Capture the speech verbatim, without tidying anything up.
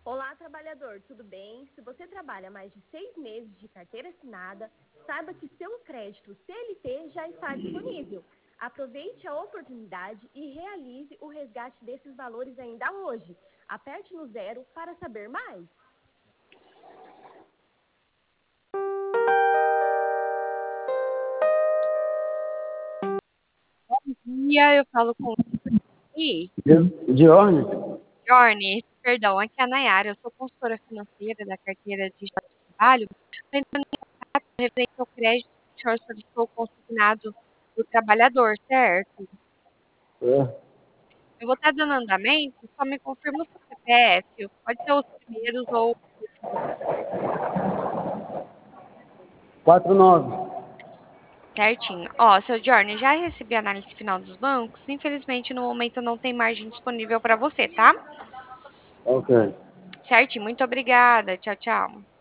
Olá, trabalhador, tudo bem? Se você trabalha mais de seis meses de carteira assinada, saiba que seu crédito C L T já está disponível. Aproveite a oportunidade e realize o resgate desses valores ainda hoje. Aperte no zero para saber mais. Dia, eu falo com e Diorne? Jorne, perdão, aqui é a Nayara, eu sou consultora financeira da carteira de trabalho. Estou entrando em contato referente ao crédito que o senhor solicitou consignado do trabalhador, certo? É. Eu vou estar dando andamento, só me confirma o seu C P F, pode ser os primeiros ou os últimos, quatro nove. certinho. Ó, seu Jorne, já recebi a análise final dos bancos, infelizmente no momento não tem margem disponível para você, tá? Ok. Certinho, muito obrigada, tchau, tchau.